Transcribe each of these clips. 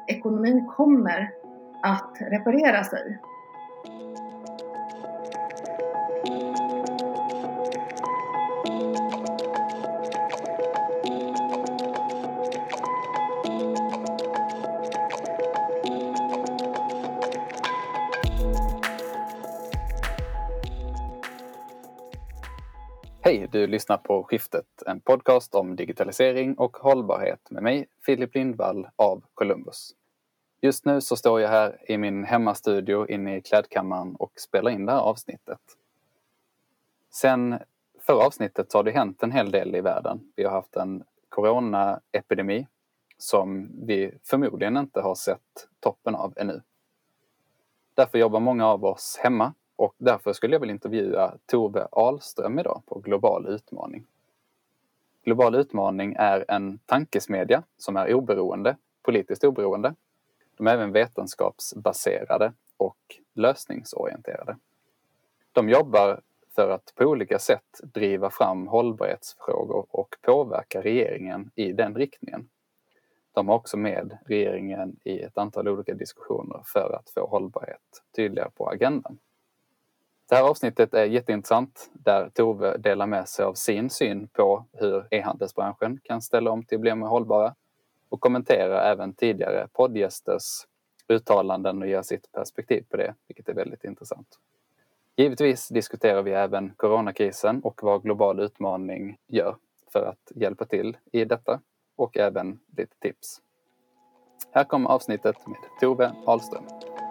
ekonomin kommer att reparera sig. Hej, du lyssnar på Skiftet, en podcast om digitalisering och hållbarhet med mig, Filip Lindvall av Columbus. Just nu så står jag här i min hemmastudio inne i klädkammaren och spelar in det här avsnittet. Sen förra avsnittet har det hänt en hel del i världen. Vi har haft en coronaepidemi som vi förmodligen inte har sett toppen av ännu. Därför jobbar många av oss hemma. Och därför skulle jag vilja intervjua Tove Ahlström idag på Global Utmaning. Global Utmaning är en tankesmedja som är oberoende, politiskt oberoende. De är även vetenskapsbaserade och lösningsorienterade. De jobbar för att på olika sätt driva fram hållbarhetsfrågor och påverka regeringen i den riktningen. De har också med regeringen i ett antal olika diskussioner för att få hållbarhet tydligare på agendan. Det här avsnittet är jätteintressant där Tove delar med sig av sin syn på hur e-handelsbranschen kan ställa om till att bli mer hållbara och kommenterar även tidigare poddgästers uttalanden och ger sitt perspektiv på det, vilket är väldigt intressant. Givetvis diskuterar vi även coronakrisen och vad Global Utmaning gör för att hjälpa till i detta och även lite tips. Här kommer avsnittet med Tove Ahlström.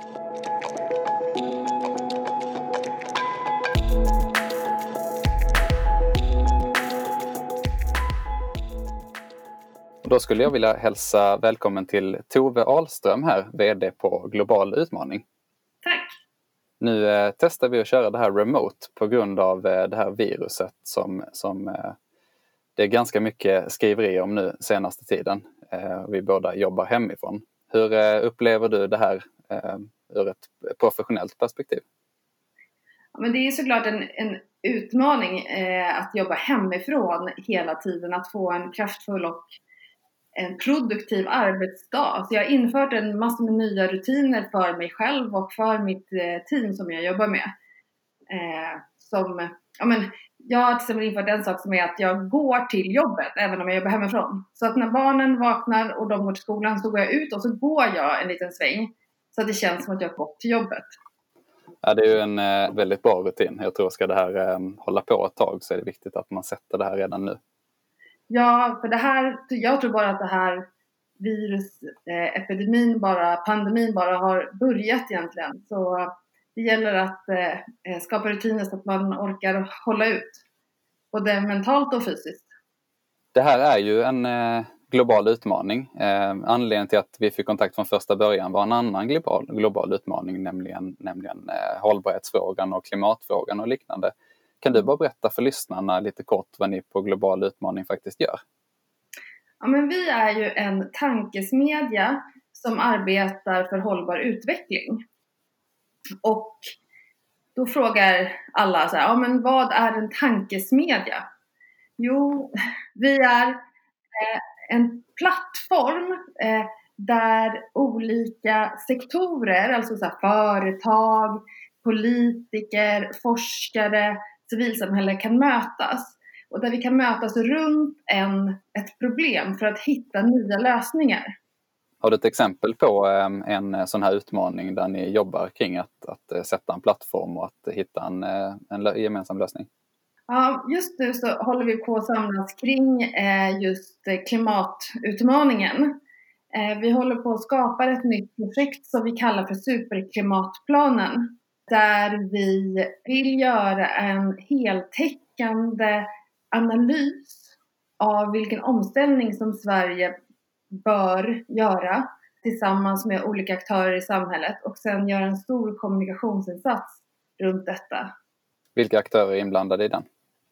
Då skulle jag vilja hälsa välkommen till Tove Ahlström här, vd på Global Utmaning. Tack! Nu testar vi att köra det här remote på grund av det här viruset som det är ganska mycket skriverier om nu senaste tiden. Vi båda jobbar hemifrån. Hur upplever du det här ur ett professionellt perspektiv? Ja, men det är såklart en utmaning att jobba hemifrån hela tiden, att få en kraftfull och en produktiv arbetsdag. Så jag har infört en massa med nya rutiner för mig själv och för mitt team som jag jobbar med. Jag har till exempel infört en sak som är att jag går till jobbet även om jag jobbar hemifrån. Så att när barnen vaknar och de går till skolan så går jag ut och så går jag en liten sväng. Så att det känns som att jag har gått till jobbet. Ja, det är ju en väldigt bra rutin. Jag tror ska det här hålla på ett tag så är det viktigt att man sätter det här redan nu. Ja, för det här, jag tror bara att det här virusepidemin pandemin bara har börjat egentligen. Så det gäller att skapa rutiner så att man orkar hålla ut, både mentalt och fysiskt. Det här är ju en global utmaning. Anledningen till att vi fick kontakt från första början var en annan global utmaning, nämligen hållbarhetsfrågan och klimatfrågan och liknande. Kan du bara berätta för lyssnarna lite kort vad ni på Global Utmaning faktiskt gör? Ja, men vi är ju en tankesmedja som arbetar för hållbar utveckling. Och då frågar alla så här, ja, men vad är en tankesmedja? Jo, vi är en plattform där olika sektorer, alltså så här, företag, politiker, forskare, civilsamhälle kan mötas. Och där vi kan mötas runt ett problem för att hitta nya lösningar. Har du ett exempel på en sån här utmaning där ni jobbar kring att sätta en plattform och att hitta en gemensam lösning? Ja, just nu så håller vi på att samlas kring just klimatutmaningen. Vi håller på att skapa ett nytt projekt som vi kallar för Superklimatplanen. Där vi vill göra en heltäckande analys av vilken omställning som Sverige bör göra tillsammans med olika aktörer i samhället och sen göra en stor kommunikationsinsats runt detta. Vilka aktörer är inblandade i den?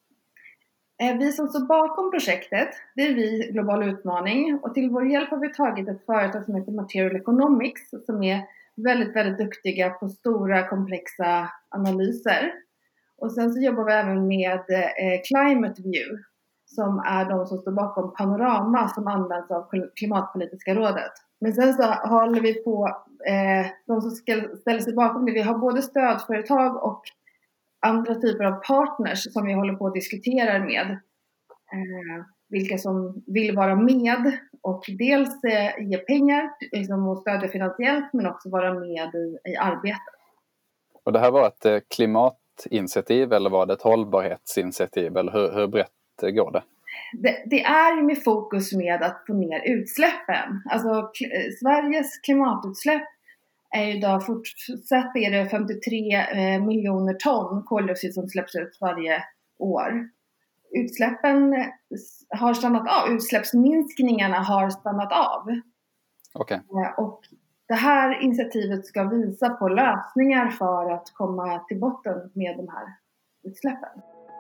Vi som står bakom projektet, det är vi Global Utmaning, och till vår hjälp har vi tagit ett företag som heter Material Economics som är väldigt, väldigt duktiga på stora komplexa analyser. Och sen så jobbar vi även med Climate View som är de som står bakom Panorama som används av Klimatpolitiska rådet. Men sen så håller vi på, de som ställer sig bakom det, vi har både stödföretag och andra typer av partners som vi håller på att diskutera med. Vilka som vill vara med och dels ge pengar liksom, och stödja finansiellt, men också vara med i arbetet. Och det här var ett klimatinitiativ eller var det ett hållbarhetsinitiativ eller hur brett går det? Det är ju med fokus med att få ner utsläppen. Alltså Sveriges klimatutsläpp är ju idag fortsatt är det 53 miljoner ton koldioxid som släpps ut varje år. Utsläppen har stannat av, utsläppsminskningarna har stannat av. Okay. Och det här initiativet ska visa på lösningar för att komma till botten med de här utsläppen.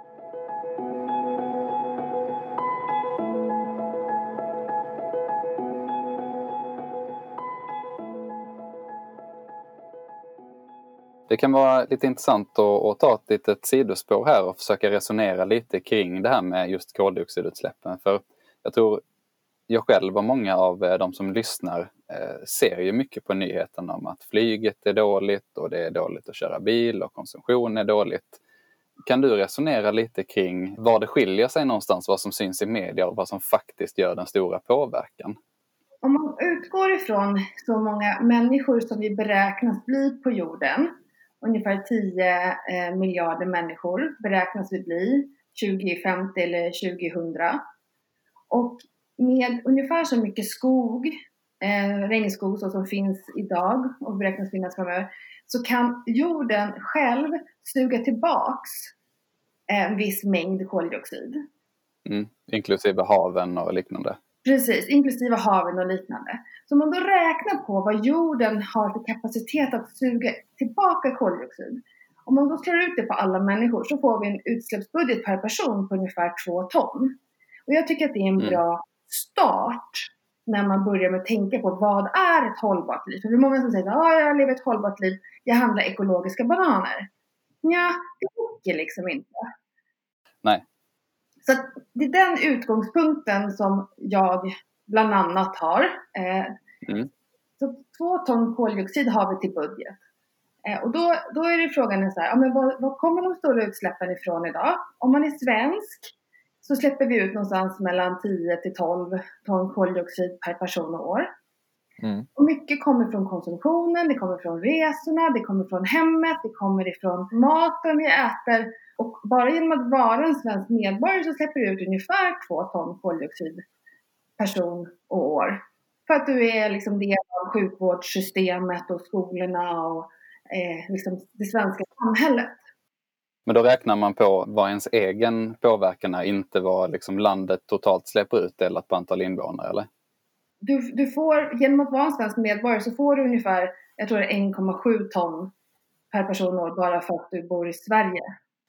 Det kan vara lite intressant att ta ett litet sidospår här och försöka resonera lite kring det här med just koldioxidutsläppen. För jag tror jag själv och många av de som lyssnar ser ju mycket på nyheterna om att flyget är dåligt och det är dåligt att köra bil och konsumtion är dåligt. Kan du resonera lite kring var det skiljer sig någonstans, vad som syns i media och vad som faktiskt gör den stora påverkan? Om man utgår ifrån så många människor som vi beräknas bli på jorden, ungefär 10 miljarder människor beräknas vi bli 2050 eller 2000. Och med ungefär så mycket skog, regnskog så som finns idag och beräknas finnas framöver, så kan jorden själv suga tillbaks en viss mängd koldioxid. Inklusive haven och liknande. Precis, inklusive haven och liknande. Så om man då räknar på vad jorden har för kapacitet att suga tillbaka koldioxid. Om man då slår ut det på alla människor så får vi en utsläppsbudget per person på ungefär 2 ton. Och jag tycker att det är en bra start när man börjar med att tänka på vad är ett hållbart liv. För det är många som säger att jag lever ett hållbart liv, jag handlar ekologiska bananer. Ja, det räcker liksom inte. Nej. Så det är den utgångspunkten som jag bland annat har. Så 2 ton koldioxid har vi till budget. Och då är det frågan så här, men var kommer de stora utsläppen ifrån idag? Om man är svensk så släpper vi ut någonstans mellan 10 till 12 ton koldioxid per person och år. Och mycket kommer från konsumtionen, det kommer från resorna, det kommer från hemmet, det kommer ifrån maten vi äter. Och bara genom att vara en svensk medborgare så släpper du ut ungefär 2 ton koldioxid person och år. För att du är liksom del av sjukvårdssystemet och skolorna och liksom det svenska samhället. Men då räknar man på vad ens egen påverkan är, inte vad liksom landet totalt släpper ut delat på antal invånare, eller? Du får, genom att vara en svensk medborgare så får du ungefär, jag tror det är 1,7 ton per person och år bara för att du bor i Sverige.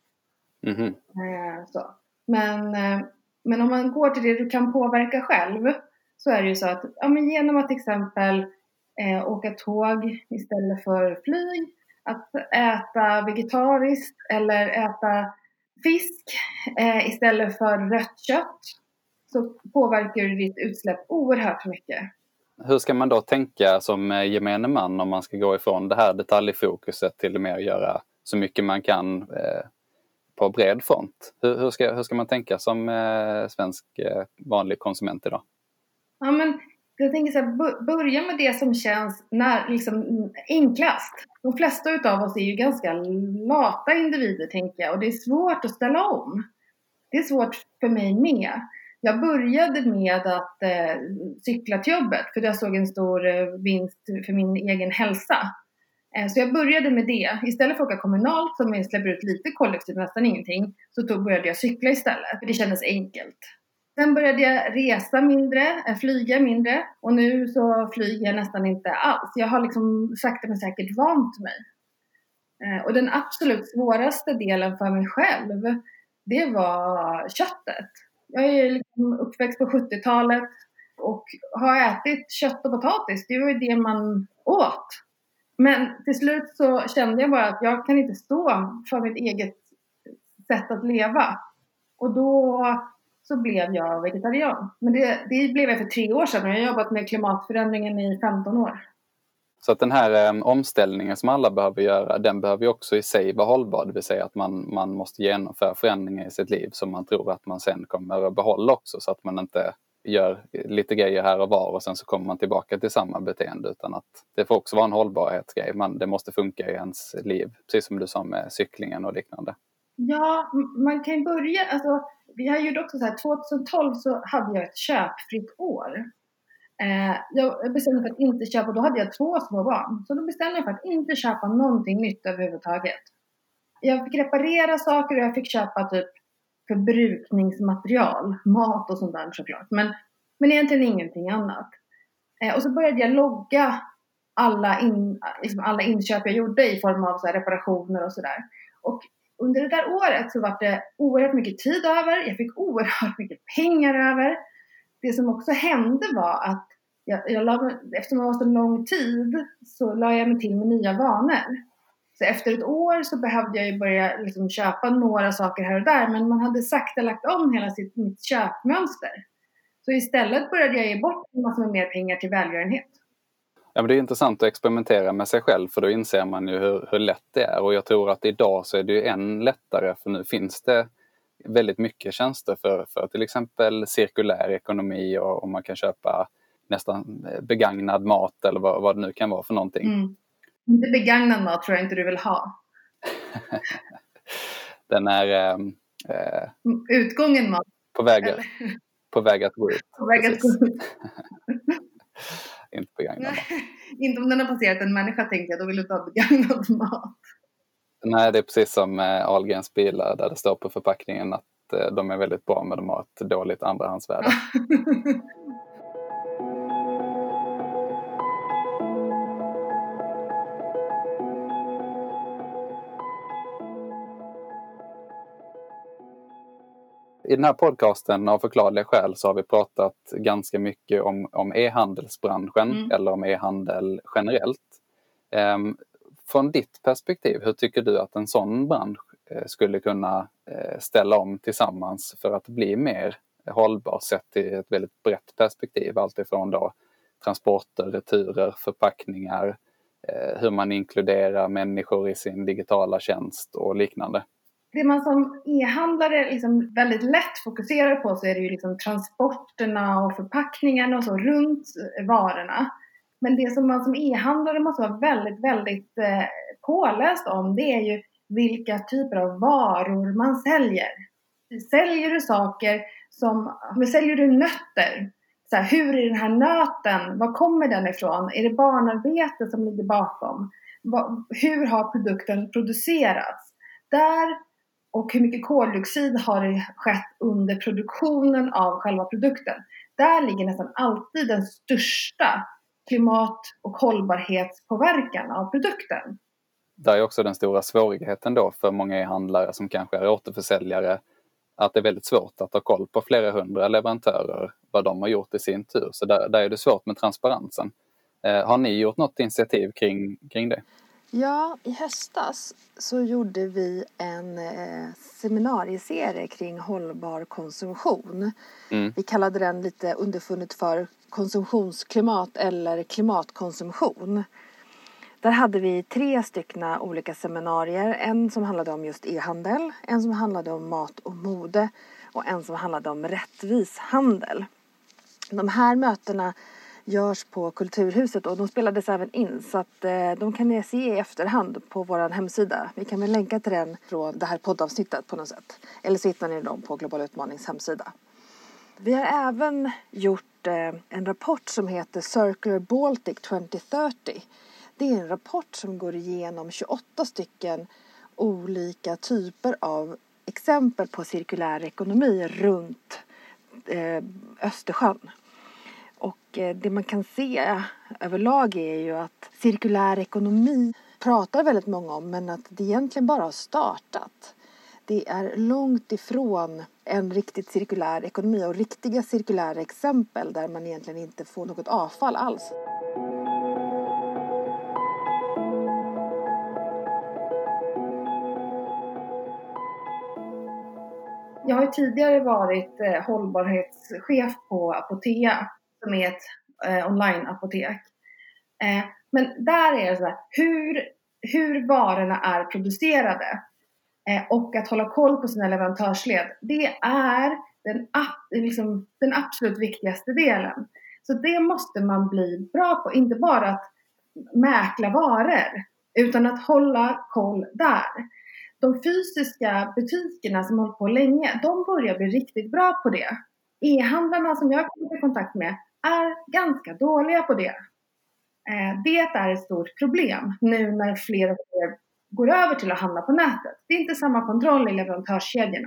Så. Men om man går till det du kan påverka själv så är det ju så att genom att till exempel åka tåg istället för flyg, att äta vegetariskt eller äta fisk istället för rött kött, så påverkar du ditt utsläpp oerhört mycket. Hur ska man då tänka som gemene man om man ska gå ifrån det här detaljfokuset till mer göra så mycket man kan på bred front? Hur ska man tänka som svensk vanlig konsument idag? Ja, men jag tänker så här, börja med det som känns liksom enklast. De flesta utav oss är ju ganska lata individer, tänker jag. Och det är svårt att ställa om. Det är svårt för mig med. Jag började med att cykla till jobbet. För jag såg en stor vinst för min egen hälsa. Så jag började med det. Istället för att åka kommunalt som jag släpper ut lite kollektivt, nästan ingenting. Så började jag cykla istället. För det kändes enkelt. Sen började jag resa mindre, flyga mindre. Och nu så flyger jag nästan inte alls. Jag har liksom sakta men säkert vant mig. Och den absolut svåraste delen för mig själv, det var köttet. Jag är liksom uppväxt på 70-talet och har ätit kött och potatis. Det var ju det man åt. Men till slut så kände jag bara att jag kan inte stå för mitt eget sätt att leva. Och då så blev jag vegetarian. Men det blev jag för 3 år sedan och jag har jobbat med klimatförändringen i 15 år. Så att den här omställningen som alla behöver göra, den behöver ju också i sig vara hållbar. Det vill säga att man måste genomföra förändringar i sitt liv som man tror att man sen kommer att behålla också. Så att man inte gör lite grejer här och var och sen så kommer man tillbaka till samma beteende. Utan att det får också vara en hållbarhetsgrej. Det måste funka i ens liv. Precis som du sa med cyklingen och liknande. Ja, man kan ju börja, alltså jag gjorde också så här, 2012 så hade jag ett köpfritt år. Jag bestämde för att inte köpa, då hade jag 2 små barn. Så då bestämde jag för att inte köpa någonting nytt överhuvudtaget. Jag fick reparera saker och jag fick köpa typ förbrukningsmaterial, mat och sånt där såklart. Men egentligen ingenting annat. Och så började jag logga alla inköp jag gjorde i form av så här reparationer och sådär. Och under det där året så var det oerhört mycket tid över. Jag fick oerhört mycket pengar över. Det som också hände var att eftersom det var så lång tid så la jag mig till med nya vanor. Så efter ett år så behövde jag ju börja liksom köpa några saker här och där. Men man hade sakta lagt om hela mitt köpmönster. Så istället började jag ge bort en massa mer pengar till välgörenhet. Ja, men det är intressant att experimentera med sig själv för då inser man ju hur lätt det är. Och jag tror att idag så är det ju än lättare för nu finns det väldigt mycket tjänster för till exempel cirkulär ekonomi och man kan köpa nästan begagnad mat eller vad det nu kan vara för någonting. Inte begagnad mat tror jag inte du vill ha. Den är utgången mat. På väg att gå ut. På väg att gå ut. Inte begagnad mat. Inte om den har passerat en människa tänker jag, då vill du inte ha begagnad mat. Nej, det är precis som Ahlgrens bilar där det står på förpackningen att de är väldigt bra men de har ett dåligt andrahandsvärde. I den här podcasten av förklarliga skäl så har vi pratat ganska mycket om e-handelsbranschen eller om e-handel generellt. Från ditt perspektiv, hur tycker du att en sån bransch skulle kunna ställa om tillsammans för att bli mer hållbar sett i ett väldigt brett perspektiv? Alltifrån då transporter, returer, förpackningar, hur man inkluderar människor i sin digitala tjänst och liknande. Det man som e-handlare liksom väldigt lätt fokuserar på så är det ju liksom transporterna och förpackningarna och så runt varorna. Men det som man som e-handlare måste vara väldigt, väldigt påläst om det är ju vilka typer av varor man säljer. Säljer du saker säljer du nötter? Så här, hur är den här nöten? Var kommer den ifrån? Är det barnarbete som ligger bakom? Hur har produkten producerats? Och hur mycket koldioxid har det skett under produktionen av själva produkten? Där ligger nästan alltid den största klimat- och hållbarhetspåverkan av produkten. Där är också den stora svårigheten då för många e-handlare som kanske är återförsäljare att det är väldigt svårt att ha koll på flera hundra leverantörer vad de har gjort i sin tur. Så där är det svårt med transparensen. Har ni gjort något initiativ kring det? Ja, i höstas så gjorde vi en seminarieserie kring hållbar konsumtion. Vi kallade den lite underfunnet för konsumtionsklimat eller klimatkonsumtion. Där hade vi 3 olika seminarier. En som handlade om just e-handel, en som handlade om mat och mode och en som handlade om rättvis handel. De här mötena görs på Kulturhuset och de spelades även in så att de kan ni se i efterhand på vår hemsida. Vi kan väl länka till den från det här poddavsnittet på något sätt. Eller så hittar ni dem på Global Utmanings hemsida. Vi har även gjort en rapport som heter Circular Baltic 2030. Det är en rapport som går igenom 28 olika typer av exempel på cirkulär ekonomi runt Östersjön. Och det man kan se överlag är ju att cirkulär ekonomi pratar väldigt många om men att det egentligen bara har startat. Det är långt ifrån en riktigt cirkulär ekonomi och riktiga cirkulära exempel där man egentligen inte får något avfall alls. Jag har tidigare varit hållbarhetschef på Apotea, som är ett online-apotek. Men där är det så här, hur varorna är producerade och att hålla koll på sina leverantörsled, det är den absolut viktigaste delen. Så det måste man bli bra på, inte bara att mäkla varor, utan att hålla koll där. De fysiska butikerna som hållit på länge, de börjar bli riktigt bra på det. E-handlarna som jag kommer i kontakt med är ganska dåliga på det. Det är ett stort problem nu när fler och fler går över till att handla på nätet. Det är inte samma kontroll i leverantörskedjorna.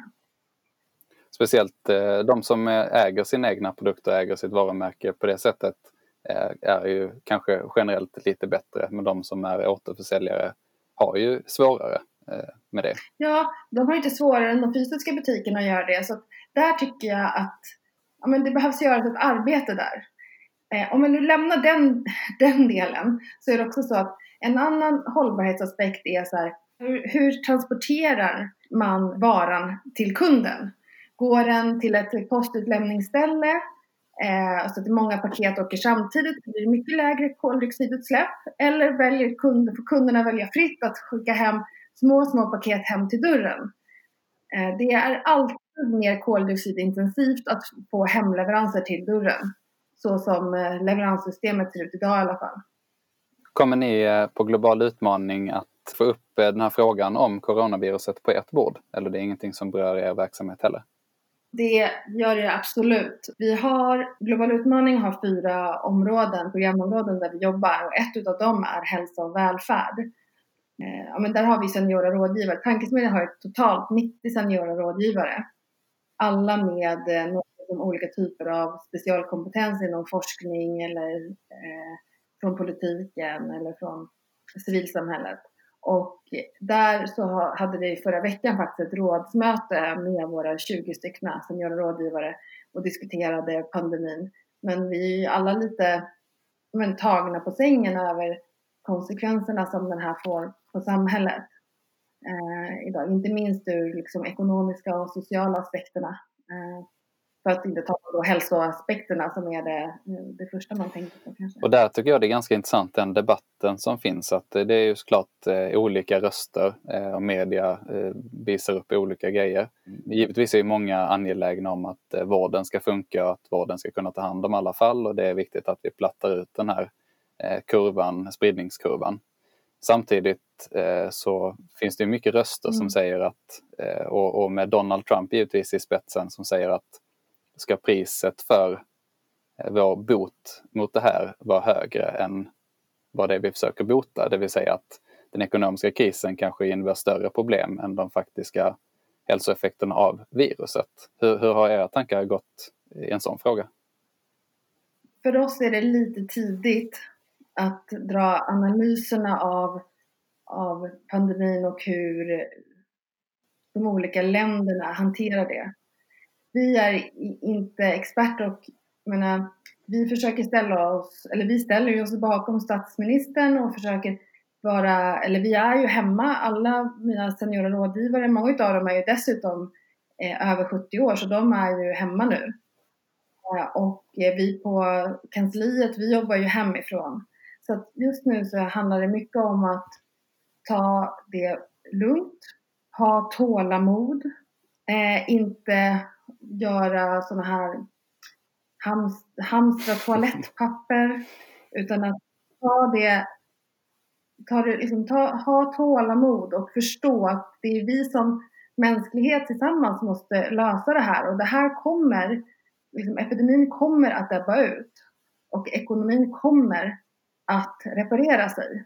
Speciellt de som äger sin egna produkt och äger sitt varumärke på det sättet är ju kanske generellt lite bättre. Men de som är återförsäljare har ju svårare med det. Ja, de har inte svårare än de fysiska butikerna att göra det. Så att där tycker jag att det behövs göras ett arbete där. Om man nu lämnar den delen, så är det också så att en annan hållbarhetsaspekt är så här, hur transporterar man varan till kunden? Går den till ett postutlämningsställe så att många paket åker samtidigt, blir det mycket lägre koldioxidutsläpp, eller får kunderna välja fritt att skicka hem små paket hem till dörren? Det är alltid mer koldioxidintensivt att få hemleveranser till dörren, så som leveranssystemet ser ut idag i alla fall. Kommer ni på Global utmaning att få upp den här frågan om coronaviruset på ert bord? Eller det är ingenting som berör er verksamhet heller? Det gör det absolut. Global utmaning har 4 programområden där vi jobbar, och ett av dem är hälsa och välfärd. Men där har vi seniora rådgivare. Tankesmedjan har totalt 90 seniora rådgivare. Alla med olika typer av specialkompetens inom forskning eller från politiken eller från civilsamhället. Och där så hade vi förra veckan faktiskt ett rådsmöte med våra 20 stycken seniora rådgivare och diskuterade pandemin. Men vi är alla lite tagna på sängen över konsekvenserna som den här får på samhället idag. Inte minst ur ekonomiska och sociala aspekterna. För att inte ta på hälsoaspekterna som är det första man tänker på kanske. Och där tycker jag det är ganska intressant den debatten som finns. Att det är ju såklart olika röster och media visar upp olika grejer. Givetvis är ju många angelägna om att vården ska funka och att vården ska kunna ta hand om alla fall. Och det är viktigt att vi plattar ut den här spridningskurvan. Samtidigt så finns det mycket röster som säger att, och med Donald Trump givetvis i spetsen, som säger att ska priset för vår bot mot det här vara högre än vad det är vi försöker bota. Det vill säga att den ekonomiska krisen kanske innebär större problem än de faktiska hälsoeffekterna av viruset. Hur har era tankar gått i en sån fråga? För oss är det lite tidigt att dra analyserna av pandemin och hur de olika länderna hanterar det. Vi är inte experter och vi försöker vi ställer oss bakom statsministern och försöker vi är ju hemma, alla mina seniora rådgivare, många av dem är ju dessutom över 70 år, så de är ju hemma nu. Och vi på kansliet, vi jobbar ju hemifrån. Så att just nu så handlar det mycket om att ta det lugnt, ha tålamod, inte göra såna här hamstra toalettpapper, utan att ha tålamod och förstå att det är vi som mänsklighet tillsammans måste lösa det här. Och det här epidemin kommer att ebba ut och ekonomin kommer att reparera sig.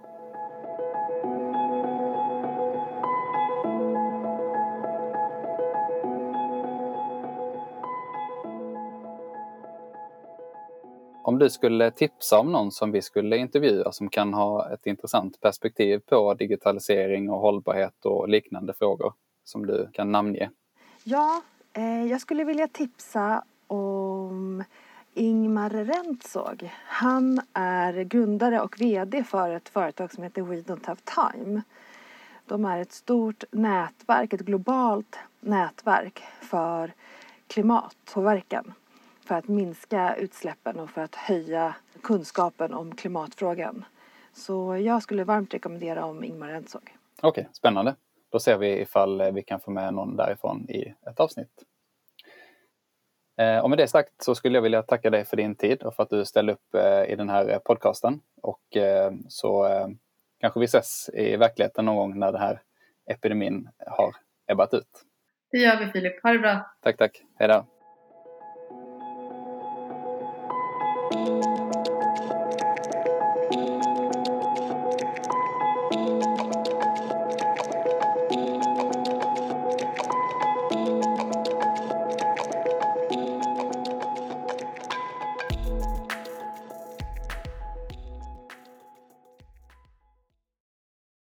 Om du skulle tipsa om någon som vi skulle intervjua som kan ha ett intressant perspektiv på digitalisering och hållbarhet och liknande frågor som du kan namnge. Ja, jag skulle vilja tipsa om Ingmar Rentzhog. Han är grundare och vd för ett företag som heter We Don't Have Time. De är ett stort nätverk, ett globalt nätverk för klimatpåverkan. För att minska utsläppen och för att höja kunskapen om klimatfrågan. Så jag skulle varmt rekommendera om Ingmar Rentzhog. Okej, spännande. Då ser vi ifall vi kan få med någon därifrån i ett avsnitt. Och med det sagt så skulle jag vilja tacka dig för din tid och för att du ställde upp i den här podcasten. Och så kanske vi ses i verkligheten någon gång när den här epidemin har ebbat ut. Det gör vi, Filip. Ha det bra. Tack. Hej då.